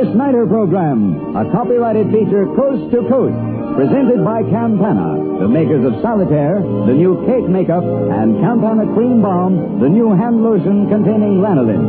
First Nighter Program, a copyrighted feature coast to coast, presented by Campana, the makers of Solitaire, the new cake makeup, and Campana Cream Balm, the new hand lotion containing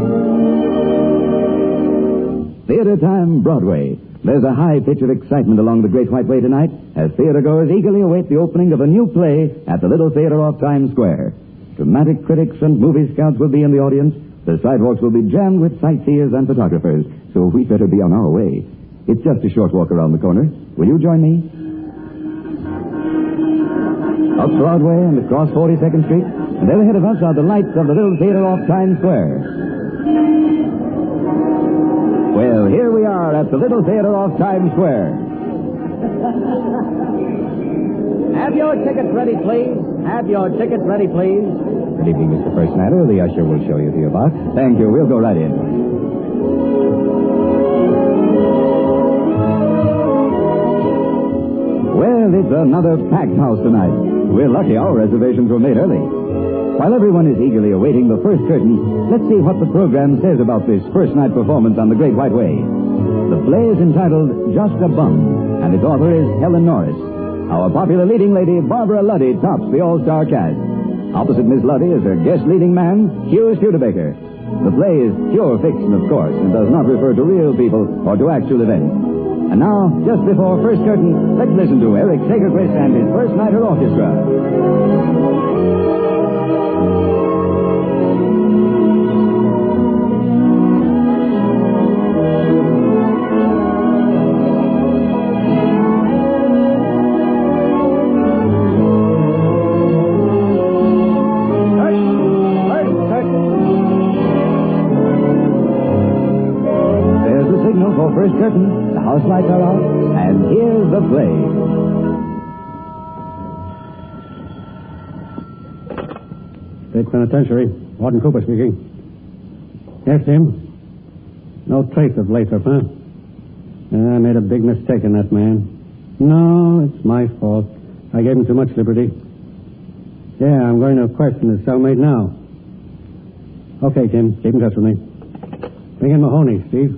lanolin. Theater Time, Broadway. There's a high pitch of excitement along the Great White Way tonight as theatergoers eagerly await the opening of a new play at the Little Theater off Times Square. Dramatic critics and movie scouts will be in the audience. The sidewalks will be jammed with sightseers and photographers, so we'd better be on our way. It's just a short walk around the corner. Will you join me? Up Broadway and across 42nd Street, and there ahead of us are the lights of the Little Theater off Times Square. Well, here we are at the Little Theater off Times Square. Have your tickets ready, please. Have your tickets ready, please. Good evening, Mr. First Nighter. The usher will show you to your box. Thank you. We'll go right in. Well, it's another packed house tonight. We're lucky our reservations were made early. While everyone is eagerly awaiting the first curtain, let's see what the program says about this first night performance on the Great White Way. The play is entitled Just a Bum, and its author is Helen Norris. Our popular leading lady, Barbara Luddy, tops the all-star cast. Opposite Miss Luddy is her guest leading man, Hugh Studebaker. The play is pure fiction, of course, and does not refer to real people or to actual events. And now, just before first curtain, let's listen to Eric Sagerquist and his First Nighter Orchestra. First curtain, the house lights are out, and here's the play. State Penitentiary, Warden Cooper speaking. Yes, Jim? No trace of Lathrop, huh? I made a big mistake in that man. No, it's my fault. I gave him too much liberty. Yeah, I'm going to question his cellmate now. Okay, Jim, keep in touch with me. Bring in Mahoney, Steve.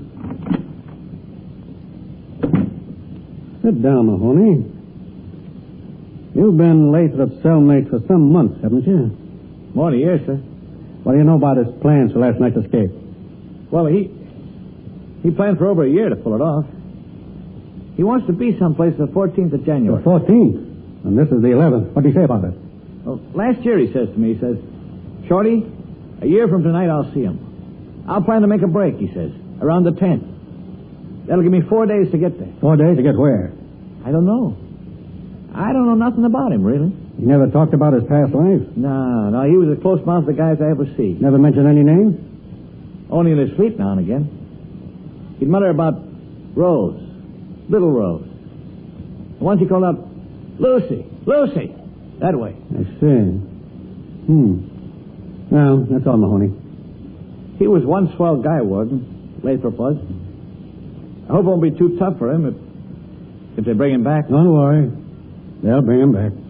Sit down, Mahoney. You've been Lathrop's cellmate for some months, haven't you? More than a year, sir. What do you know about his plans for last night's escape? Well, he planned for over a year to pull it off. He wants to be someplace the 14th of January. The 14th? And this is the 11th. What did he say about it? Well, last year he says to me, he says, Shorty, a year from tonight I'll see him. I'll plan to make a break, he says, around the 10th. That'll give me 4 days to get there. 4 days to get where? I don't know. I don't know nothing about him, really. He never talked about his past life? No, he was the close-mouthed the guys I ever see. Never mentioned any names? Only in his sleep now and again. He'd mutter about Rose, little Rose. Once he called out, Lucy, that way. I see. Well, that's all, Mahoney. He was one swell guy, Warden. Lathrop was. I hope it won't be too tough for him if they bring him back. Don't worry. They'll bring him back.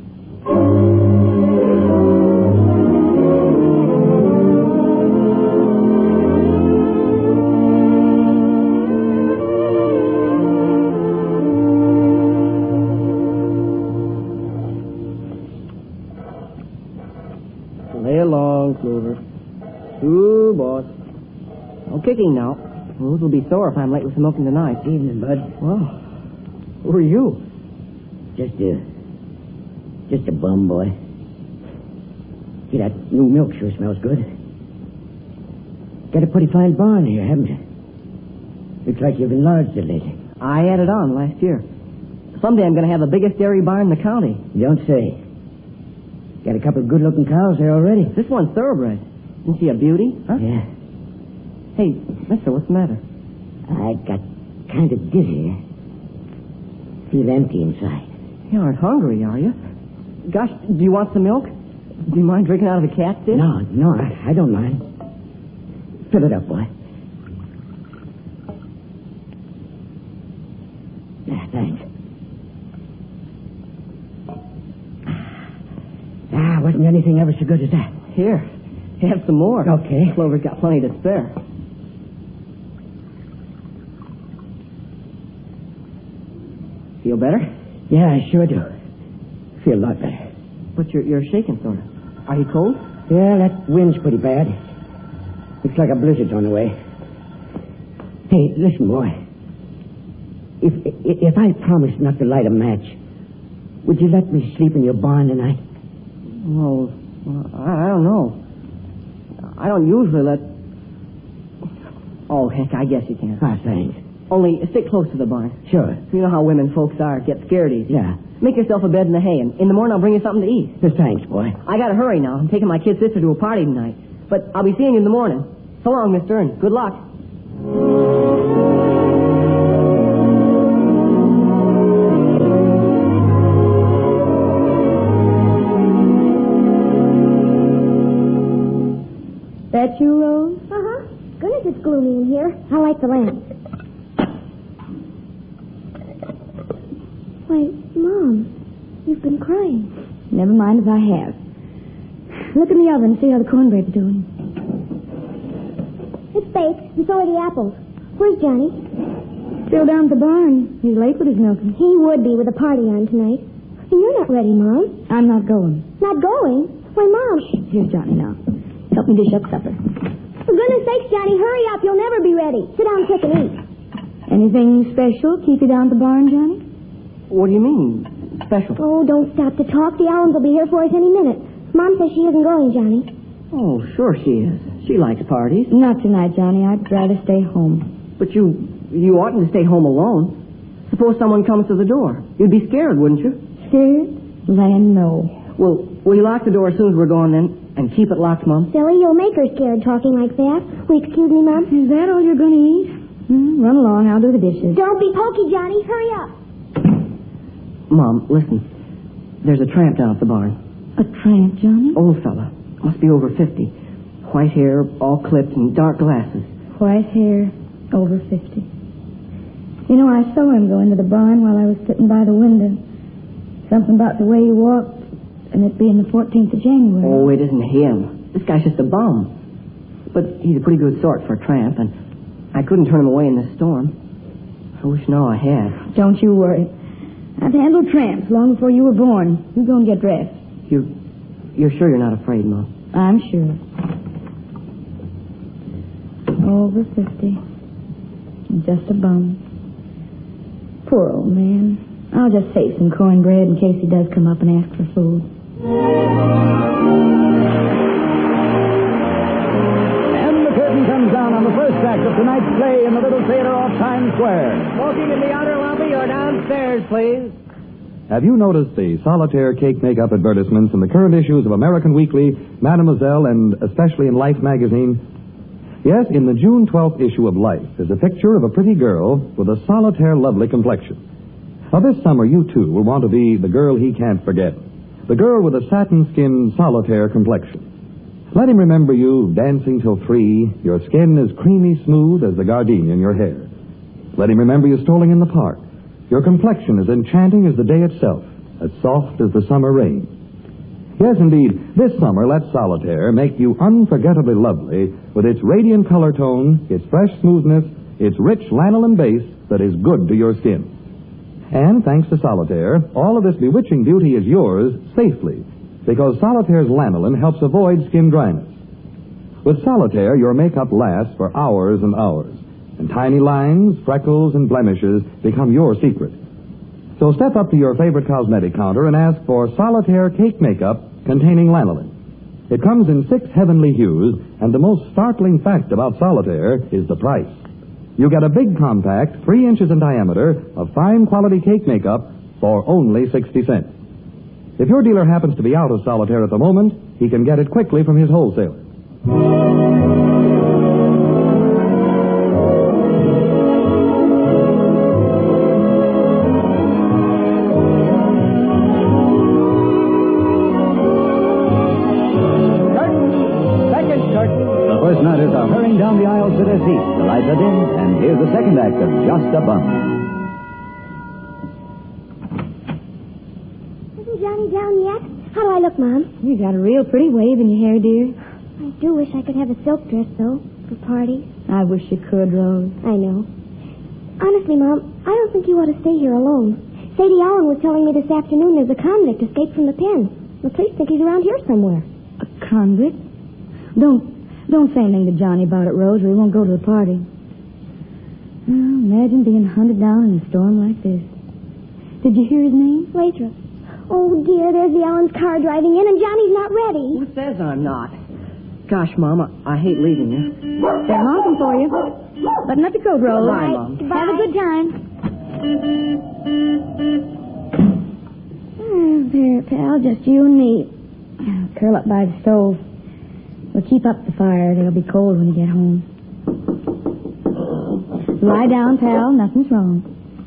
Lay along, Clover. Ooh, boss. No kicking now. Those will be sore if I'm late with the milking tonight. Evening, Bud. Well, who are you? Just a bum, boy. See, that new milk sure smells good. Got a pretty fine barn here, haven't you? Looks like you've enlarged it lately. I added on last year. Someday I'm going to have the biggest dairy barn in the county. You don't say. Got a couple of good-looking cows there already. This one's thoroughbred. Isn't she a beauty? Huh? Yeah. Hey, mister, what's the matter? I got kind of dizzy. Feel empty inside. You aren't hungry, are you? Gosh, do you want some milk? Do you mind drinking out of a cat's dish? No, I don't mind. Fill it up, boy. Thanks. Wasn't anything ever so good as that. Here, have some more. Okay. Clover's got plenty to spare. Feel better? Yeah, I sure do. Feel a lot better. But you're shaking, sort of. Are you cold? Yeah, that wind's pretty bad. Looks like a blizzard's on the way. Hey, listen, boy. If I promise not to light a match, would you let me sleep in your barn tonight? Well, I don't know. I don't usually let... Oh, heck, I guess you can. Ah, thanks. Only stick close to the barn. Sure. You know how women folks are. Get scared easy. Yeah. Make yourself a bed in the hay, and in the morning I'll bring you something to eat. Thanks, boy. I gotta hurry now. I'm taking my kid sister to a party tonight. But I'll be seeing you in the morning. So long, mister, and good luck. That you, Rose? Uh-huh. Goodness, it's gloomy in here. I like the lamp. Why, Mom, you've been crying. Never mind if I have. Look in the oven and see how the cornbread's doing. It's baked, and so are the apples. Where's Johnny? Still down at the barn. He's late with his milking. He would be with a party on tonight. And you're not ready, Mom. I'm not going. Not going? Why, Mom... Here's Johnny now. Help me dish up supper. For goodness sakes, Johnny, hurry up. You'll never be ready. Sit down quick and eat. Anything special keep you down at the barn, Johnny? What do you mean, special? Oh, don't stop to talk. The Allens will be here for us any minute. Mom says she isn't going, Johnny. Oh, sure she is. She likes parties. Not tonight, Johnny. I'd rather stay home. But you oughtn't to stay home alone. Suppose someone comes to the door. You'd be scared, wouldn't you? Scared? Land, no. Well, will you lock the door as soon as we're gone, then? And keep it locked, Mom? Silly, you'll make her scared talking like that. Will you excuse me, Mom? Is that all you're going to eat? Run along. I'll do the dishes. Don't be pokey, Johnny. Hurry up. Mom, listen. There's a tramp down at the barn. A tramp, Johnny? Old fella. Must be over 50. White hair, all clipped, and dark glasses. White hair, over 50. You know, I saw him go into the barn while I was sitting by the window. Something about the way he walked, and it being the 14th of January. Oh, it isn't him. This guy's just a bum. But he's a pretty good sort for a tramp, and I couldn't turn him away in this storm. I wish now I had. Don't you worry. I've handled tramps long before you were born. You go and get dressed. You're sure you're not afraid, Mom? I'm sure. Over 50. Just a bum. Poor old man. I'll just save some cornbread in case he does come up and ask for food. And the curtain comes down on the first act of tonight's play in the Little Theater off Times Square. Smoking in the outer lobby or downstairs, please. Have you noticed the solitaire cake makeup advertisements in the current issues of American Weekly, Mademoiselle, and especially in Life magazine? Yes, in the June 12th issue of Life is a picture of a pretty girl with a solitaire lovely complexion. Now, this summer, you too will want to be the girl he can't forget. The girl with a satin-skinned solitaire complexion. Let him remember you dancing till 3, your skin as creamy smooth as the gardenia in your hair. Let him remember you strolling in the park. Your complexion as enchanting as the day itself, as soft as the summer rain. Yes, indeed, this summer let Solitaire make you unforgettably lovely with its radiant color tone, its fresh smoothness, its rich lanolin base that is good to your skin. And thanks to Solitaire, all of this bewitching beauty is yours safely, because Solitaire's lanolin helps avoid skin dryness. With Solitaire, your makeup lasts for hours and hours, and tiny lines, freckles, and blemishes become your secret. So step up to your favorite cosmetic counter and ask for Solitaire Cake Makeup containing lanolin. It comes in 6 heavenly hues, and the most startling fact about Solitaire is the price. You get a big compact, 3 inches in diameter, of fine quality cake makeup for only 60 cents. If your dealer happens to be out of Solitaire at the moment, he can get it quickly from his wholesaler. Nighters are hurrying down the aisles to their seats. The lights are dim, and here's the second act of Just a Bum. Isn't Johnny down yet? How do I look, Mom? You got a real pretty wave in your hair, dear. I do wish I could have a silk dress, though, for parties. I wish you could, Rose. I know. Honestly, Mom, I don't think you ought to stay here alone. Sadie Allen was telling me this afternoon there's a convict escaped from the pen. The police think he's around here somewhere. A convict? Don't say anything to Johnny about it, Rose, or he won't go to the party. Well, imagine being hunted down in a storm like this. Did you hear his name? Lathrop. Oh, dear, there's the Allen's car driving in, and Johnny's not ready. Who says I'm not? Gosh, Mom, I hate leaving you. They're honking for you. Button up your coat, Rose. Bye, Mom. Have a good time. There, pal, just you and me. Curl up by the stove. We'll keep up the fire. It'll be cold when you get home. Lie down, pal. Nothing's wrong.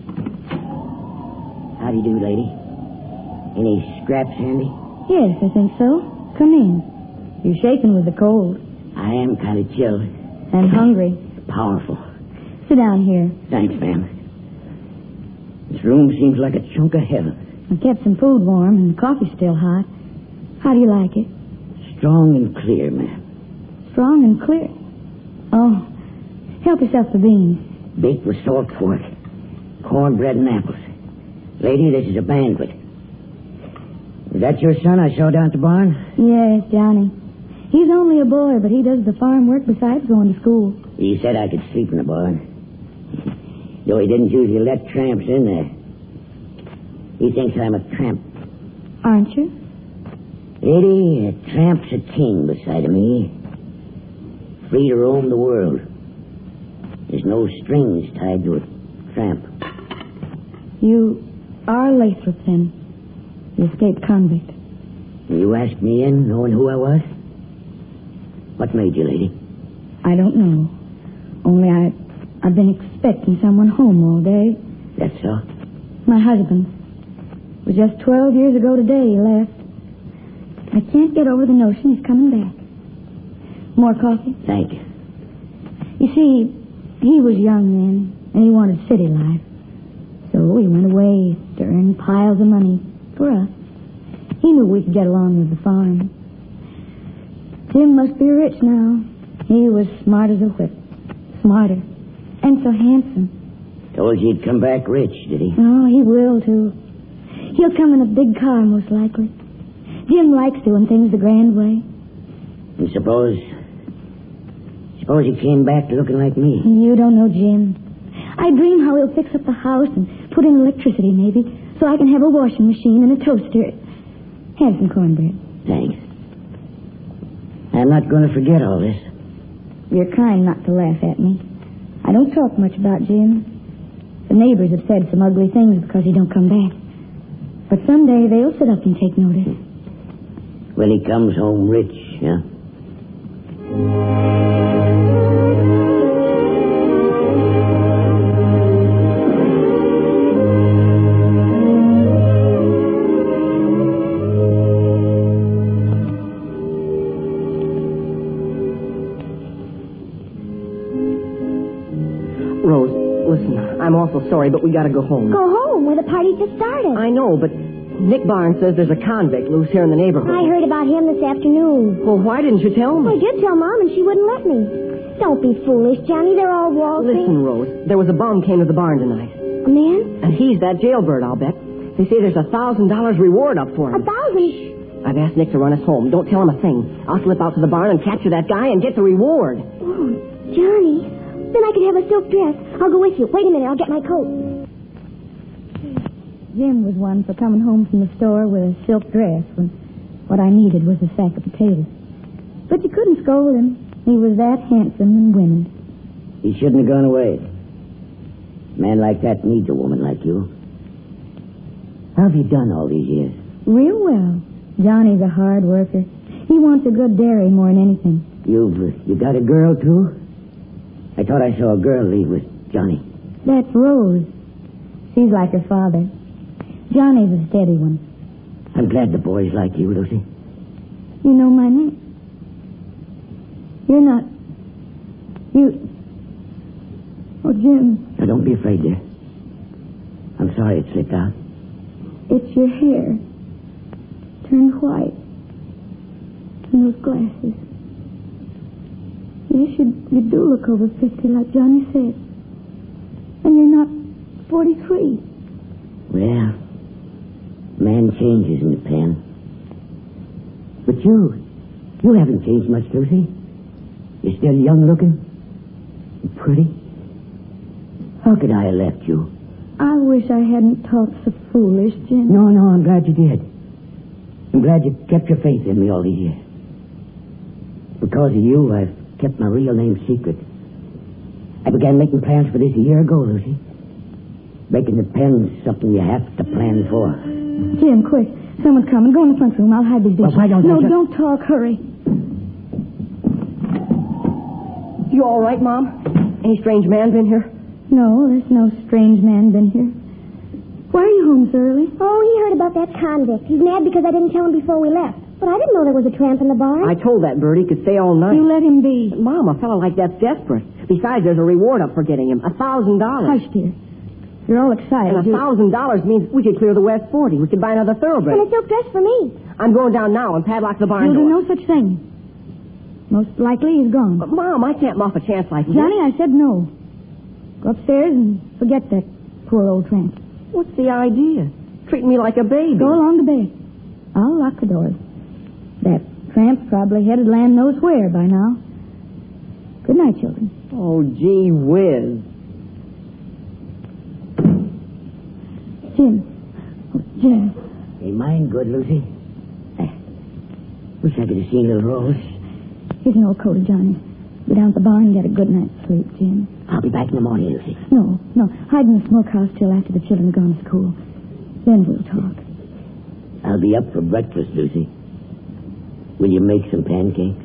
How do you do, lady? Any scraps handy? Yes, I think so. Come in. You're shaking with the cold. I am kind of chilled. And hungry. Powerful. Sit down here. Thanks, ma'am. This room seems like a chunk of heaven. I kept some food warm, and the coffee's still hot. How do you like it? Strong and clear, ma'am. Strong and clear. Oh, help yourself to beans. Baked with salt pork, cornbread and apples. Lady, this is a banquet. Is that your son I saw down at the barn? Yes, Johnny. He's only a boy, but he does the farm work besides going to school. He said I could sleep in the barn. Though he didn't usually let tramps in there. He thinks I'm a tramp. Aren't you? Lady, a tramp's a king beside of me. Free to roam the world. There's no strings tied to a tramp. You are Lathrop, then. The escaped convict. You asked me in knowing who I was? What made you, lady? I don't know. Only I've been expecting someone home all day. That's so? My husband. It was just 12 years ago today he left. I can't get over the notion he's coming back. More coffee? Thank you. You see, he was young then, and he wanted city life. So he went away to earn piles of money for us. He knew we could get along with the farm. Jim must be rich now. He was smart as a whip. Smarter. And so handsome. Told you he'd come back rich, did he? Oh, he will, too. He'll come in a big car, most likely. Jim likes doing things the grand way. And suppose he came back looking like me. You don't know Jim. I dream how he'll fix up the house and put in electricity, maybe, so I can have a washing machine and a toaster. Have some cornbread. Thanks. I'm not going to forget all this. You're kind not to laugh at me. I don't talk much about Jim. The neighbors have said some ugly things because he don't come back. But someday they'll sit up and take notice. When he comes home rich, yeah? Rose, listen, I'm awful sorry, but we gotta go home. Go home where the party just started. I know, but Nick Barnes says there's a convict loose here in the neighborhood. I heard about him this afternoon. Well, why didn't you tell me? I did tell Mom, and she wouldn't let me. Don't be foolish, Johnny. They're all waltzing. Listen, Rose, there was a bum came to the barn tonight. A man? And he's that jailbird, I'll bet. They say there's $1,000 reward up for him. 1,000? I've asked Nick to run us home. Don't tell him a thing. I'll slip out to the barn and capture that guy and get the reward. Oh, Johnny. Then I could have a silk dress. I'll go with you. Wait a minute. I'll get my coat. Jim was one for coming home from the store with a silk dress when what I needed was a sack of potatoes. But you couldn't scold him. He was that handsome and winning. He shouldn't have gone away. A man like that needs a woman like you. How have you done all these years? Real well. Johnny's a hard worker. He wants a good dairy more than anything. You got a girl, too? I thought I saw a girl leave with Johnny. That's Rose. She's like her father. Johnny's a steady one. I'm glad the boys like you, Lucy. You know my name. You're not... You... Oh, Jim. Now, don't be afraid, dear. I'm sorry it slipped out. It's your hair. Turned white. And those glasses. Yes, you do look over 50, like Johnny said. And you're not 43. Well, man changes in the pen. But you haven't changed much, Lucy. You're still young looking and pretty. How could I have left you? I wish I hadn't talked so foolish, Jim. No, I'm glad you did. I'm glad you kept your faith in me all these years. Because of you, I've kept my real name secret. I began making plans for this a year ago, Lucy. Making the pen something you have to plan for. Jim, quick. Someone's coming. Go in the front room. I'll hide these dishes. Well, why don't No, you... don't talk. Hurry. You all right, Mom? Any strange man been here? No, there's no strange man been here. Why are you home so early? Oh, he heard about that convict. He's mad because I didn't tell him before we left. But I didn't know there was a tramp in the barn. I told that bird he could stay all night. You let him be. But, Mom, a fellow like that's desperate. Besides, there's a reward up for getting him. $1,000. Hush, dear. You're all excited. And $1,000 means we could clear the West 40. We could buy another thoroughbred. And a silk dress for me. I'm going down now and padlock the barn You'll do door. no such thing. Most likely he's gone. But, Mom, I can't muff a chance like this. Johnny, I said no. Go upstairs and forget that poor old tramp. What's the idea? Treat me like a baby. Go along to bed. I'll lock the doors. That tramp's probably headed land knows where by now. Good night, children. Oh, gee whiz. Jim. Oh, Jim. Ain't mine good, Lucy? I wish I could have seen little Rose. Here's an old coat of Johnny's. Go down to the barn and get a good night's sleep, Jim. I'll be back in the morning, Lucy. No. Hide in the smokehouse till after the children are gone to school. Then we'll talk. I'll be up for breakfast, Lucy. Will you make some pancakes?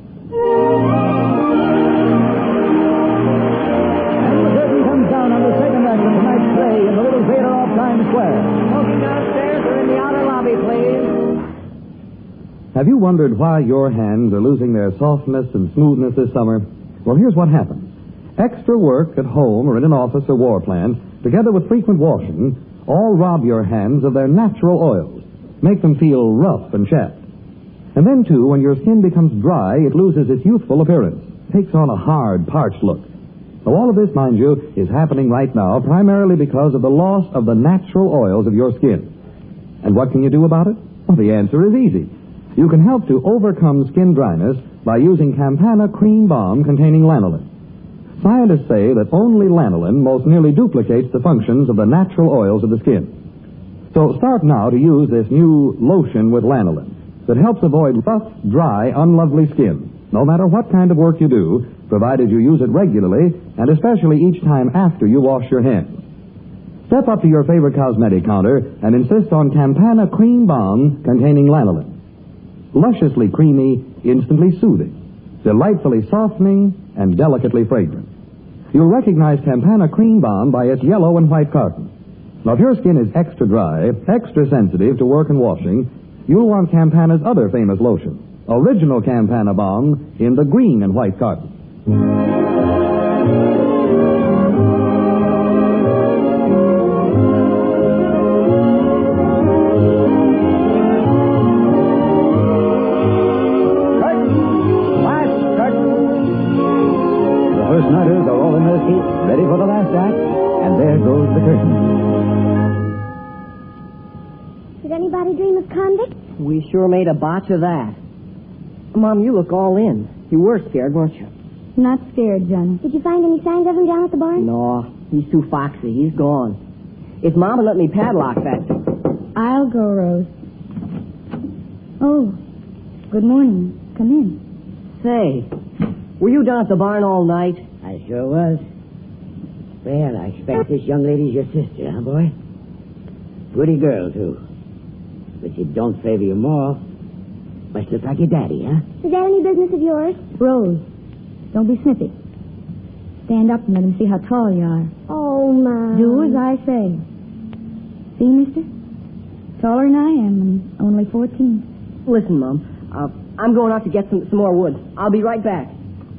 And the curtain comes down on the second act of tonight's play in the little theater off Times Square. Smoking downstairs or in the outer lobby, please. Have you wondered why your hands are losing their softness and smoothness this summer? Well, here's what happens. Extra work at home or in an office or war plant, together with frequent washing, all rob your hands of their natural oils, make them feel rough and chapped. And then, too, when your skin becomes dry, it loses its youthful appearance, takes on a hard, parched look. Now, all of this, mind you, is happening right now primarily because of the loss of the natural oils of your skin. And what can you do about it? Well, the answer is easy. You can help to overcome skin dryness by using Campana Cream Balm containing lanolin. Scientists say that only lanolin most nearly duplicates the functions of the natural oils of the skin. So start now to use this new lotion with lanolin that helps avoid rough, dry, unlovely skin, no matter what kind of work you do, provided you use it regularly and especially each time after you wash your hands. Step up to your favorite cosmetic counter and insist on Campana Cream Balm containing lanolin. Lusciously creamy, instantly soothing, delightfully softening, and delicately fragrant. You'll recognize Campana Cream Balm by its yellow and white carton. Now, if your skin is extra dry, extra sensitive to work and washing, you'll want Campana's other famous lotion, Original Campana Balm in the green and white carton. Nighters are all in their seats, ready for the last act, and there goes the curtain. Did anybody dream of convicts? We sure made a botch of that. Mom, you look all in. You were scared, weren't you? Not scared, Johnny. Did you find any signs of him down at the barn? No, he's too foxy. He's gone. If Mom would let me padlock that... I'll go, Rose. Oh, good morning. Come in. Say, were you down at the barn all night? I sure was. Well, I expect this young lady's your sister, huh, boy? Pretty girl, too. But she don't favor you more. Must look like your daddy, huh? Is that any business of yours? Rose, don't be snippy. Stand up and let him see how tall you are. Oh, Mom. Do as I say. See, mister? Taller than I am and only 14. Listen, Mom, I'm going out to get some more wood. I'll be right back.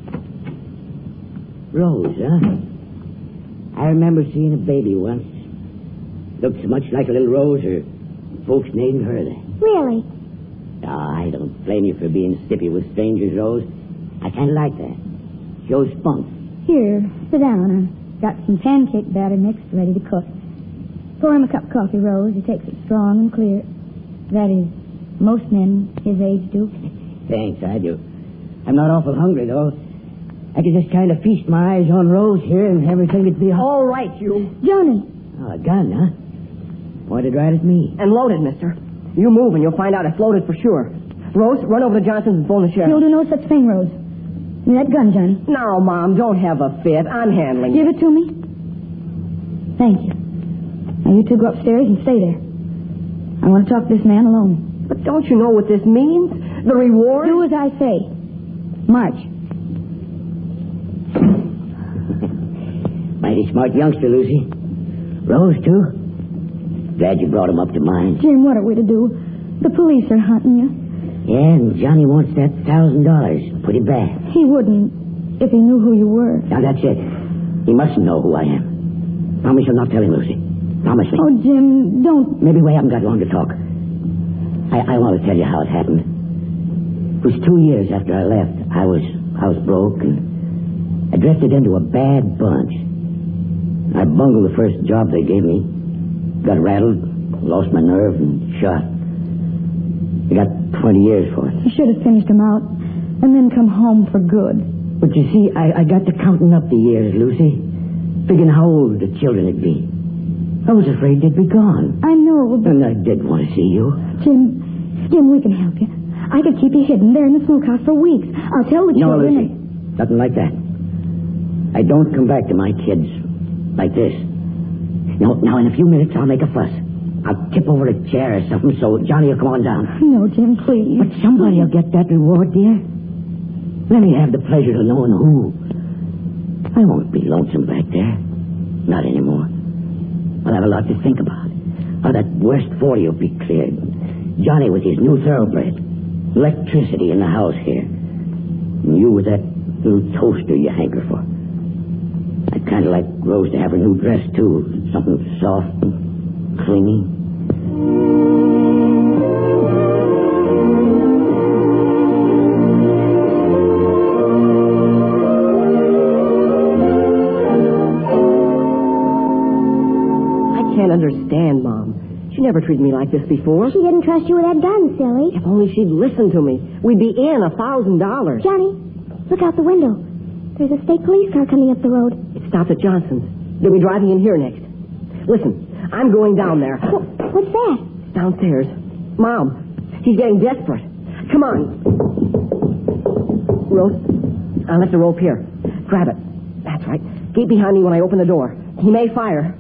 Rose, huh? I remember seeing a baby once. Looked so much like a little Rose, her folks named her that. Really? Oh, I don't blame you for being stippy with strangers, Rose. I kind of like that. Shows spunk. Here, sit down. I've got some pancake batter mixed ready to cook. Pour him a cup of coffee, Rose. He takes it strong and clear. That is, most men his age do. Thanks, I do. I'm not awful hungry, though. I could just kind of feast my eyes on Rose here and everything would be All right, you. Johnny. Oh, a gun, huh? Pointed right at me. And loaded, mister. You move and you'll find out it's loaded for sure. Rose, run over to Johnson's and phone the sheriff. He'll do no such thing, Rose. Give me that gun, Johnny. Now, Mom, don't have a fit. I'm handling Give it to me. Thank you. Now, you two go upstairs and stay there. I want to talk to this man alone. But don't you know what this means? The reward? Do as I say. March. Mighty smart youngster, Lucy. Rose, too? Glad you brought him up to mine. Jim, what are we to do? The police are hunting you. Yeah, and Johnny wants that $1,000. Put him back. He wouldn't if he knew who you were. Now, that's it. He mustn't know who I am. Promise you'll not tell him, Lucy. Promise me. Oh, Jim, don't. Maybe we haven't got long to talk. I want to tell you how it happened. It was 2 years after I left. I was broke, and I drifted into a bad bunch. I bungled the first job they gave me. Got rattled, lost my nerve, and shot. I got 20 years for it. You should have finished him out and then come home for good. But you see, I got to counting up the years, Lucy. Figuring how old the children would be. I was afraid they'd be gone. I know, but... And I did want to see you. Jim, we can help you. I could keep you hidden there in the smokehouse for weeks. I'll tell the No, children... Lucy. Nothing like that. I don't come back to my kids like this. Now, in a few minutes, I'll make a fuss. I'll tip over a chair or something so Johnny will come on down. No, Jim, please. But somebody will get that reward, dear. Let me have the pleasure of knowing who. I won't be lonesome back there. Not anymore. I'll have a lot to think about. How that worst 40 will be cleared. Johnny with his new thoroughbred. Electricity in the house here. And you with that little toaster you hanker for. I'd kind of like Rose to have her new dress, too. Something soft and clingy. I can't understand, Mom. She never treated me like this before. She didn't trust you with that gun, silly. If only she'd listened to me, we'd be in $1,000. Johnny, look out the window. There's a state police car coming up the road. It stopped at Johnson's. They'll be driving in here next. Listen, I'm going down there. What's that? Downstairs. Mom, he's getting desperate. Come on. Rose, I left the rope here. Grab it. That's right. Keep behind me when I open the door. He may fire.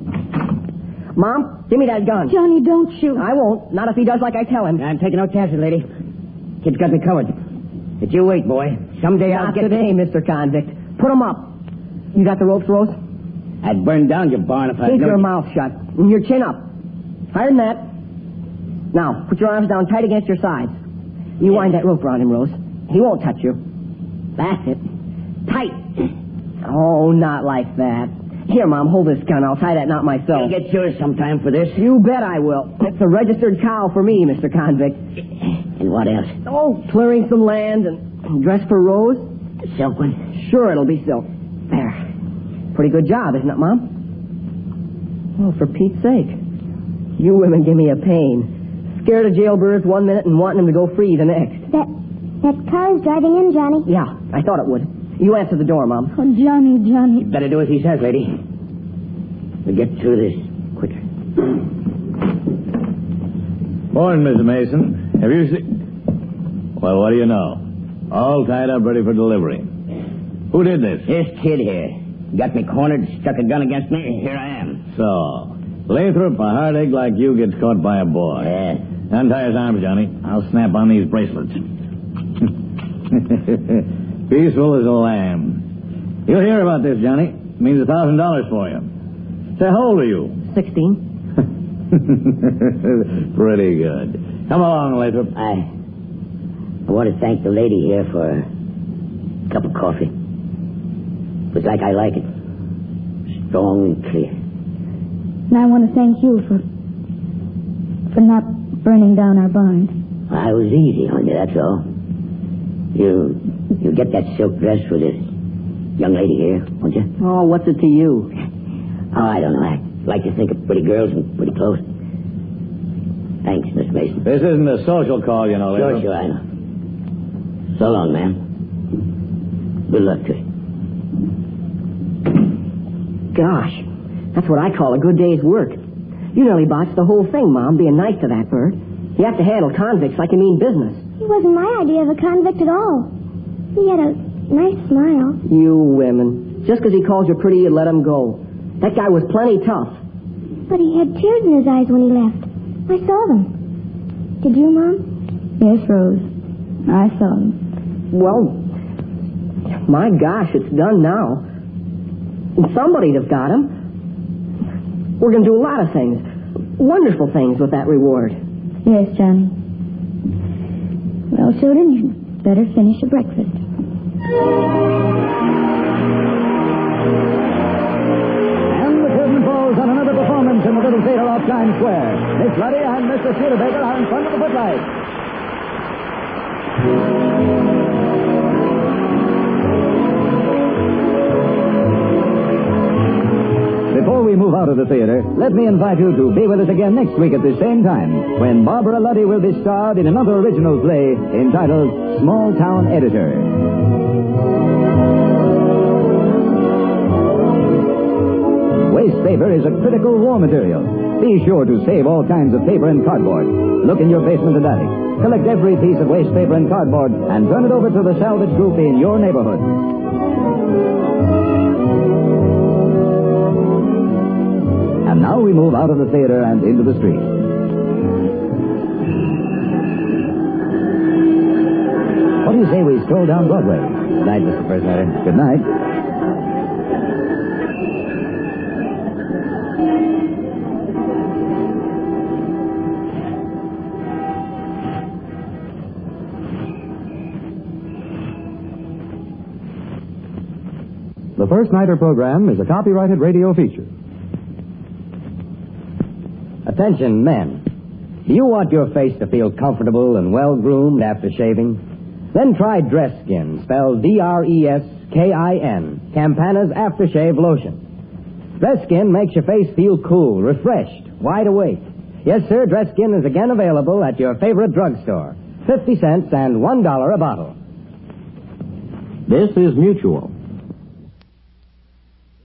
Mom, give me that gun. Johnny, don't shoot. I won't. Not if he does like I tell him. I'm taking no chances, lady. Kid's got me covered. But you wait, boy. Someday I'll Not get... today, Mr. Convict. Put him up. You got the ropes, Rose? I'd burn down your barn if I... Keep your mouth shut. And your chin up. Higher than that. Now, put your arms down tight against your sides. You wind that rope around him, Rose. He won't touch you. That's it. Tight. Oh, not like that. Here, Mom, hold this gun. I'll tie that knot myself. You'll get yours sometime for this. You bet I will. It's a registered cow for me, Mr. Convict. And what else? Oh, clearing some land and dress for Rose. The silk one? Sure, it'll be silk. There. Pretty good job, isn't it, Mom? Oh, for Pete's sake. You women give me a pain. Scared of jailbirds 1 minute and wanting them to go free the next. That car's driving in, Johnny. Yeah, I thought it would. You answer the door, Mom. Oh, Johnny. Better do as he says, lady. We'll get through this quicker. Morning, Mr. Mason. Have you seen... Well, what do you know? All tied up, ready for delivery. Who did this? This kid here. Got me cornered, stuck a gun against me, and here I am. So, Lathrop, a hard egg like you gets caught by a boy. Yeah. Untie his arms, Johnny. I'll snap on these bracelets. Peaceful as a lamb. You'll hear about this, Johnny. It means $1,000 for you. Say, how old are you? 16. Pretty good. Come along, Lathrop. I want to thank the lady here for a cup of coffee. It was like I like it. Strong and clear. And I want to thank you for not burning down our barn. I was easy on you, that's all. You get that silk dress for this young lady here, won't you? Oh, what's it to you? Oh, I don't know. Like to think of pretty girls and pretty clothes. Thanks, Miss Mason. This isn't a social call, you know, Leo. Sure, I know. So long, ma'am. Good luck to you. Gosh, that's what I call a good day's work. You nearly botched the whole thing, Mom, being nice to that bird. You have to handle convicts like you mean business. It wasn't my idea of a convict at all. He had a nice smile. You women. Just because he called you pretty, you let him go. That guy was plenty tough. But he had tears in his eyes when he left. I saw them. Did you, Mom? Yes, Rose. I saw him. Well, my gosh, it's done now. And somebody'd have got him. We're going to do a lot of things. Wonderful things with that reward. Yes, Johnny. Well, children, you'd better finish your breakfast. And the curtain falls on another performance in the Little Theater off Times Square. Miss Luddy and Mr. Studebaker are in front of the footlights. Before we move out of the theater, let me invite you to be with us again next week at the same time, when Barbara Luddy will be starred in another original play entitled Small Town Editor. Waste paper is a critical raw material. Be sure to save all kinds of paper and cardboard. Look in your basement and attic. Collect every piece of waste paper and cardboard and turn it over to the salvage group in your neighborhood. And now we move out of the theater and into the street. What do you say we stroll down Broadway? Good night, Mr. First Nighter. Good night. The First Nighter program is a copyrighted radio feature. Attention, men. Do you want your face to feel comfortable and well-groomed after shaving? Then try Dress Skin, spelled D-R-E-S-K-I-N, Campana's aftershave lotion. Dress Skin makes your face feel cool, refreshed, wide awake. Yes, sir, Dress Skin is again available at your favorite drugstore. 50 cents and $1 a bottle. This is Mutual.